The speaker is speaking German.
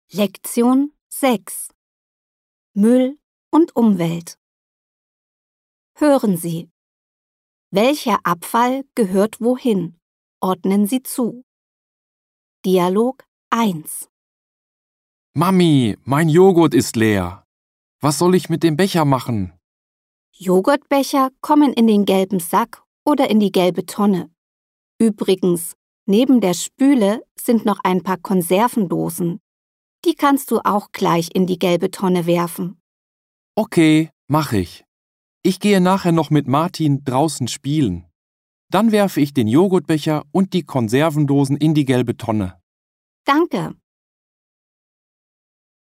Lektion 6 Müll und Umwelt. Hören Sie. Welcher Abfall gehört wohin? Ordnen Sie zu. Dialog 1. Mami, mein Joghurt ist leer. Was soll ich mit dem Becher machen? Joghurtbecher kommen in den gelben Sack oder in die gelbe Tonne. Übrigens, neben der Spüle sind noch ein paar Konservendosen. Die kannst du auch gleich in die gelbe Tonne werfen. Okay, mach ich. Ich gehe nachher noch mit Martin draußen spielen. Dann werfe ich den Joghurtbecher und die Konservendosen in die gelbe Tonne. Danke.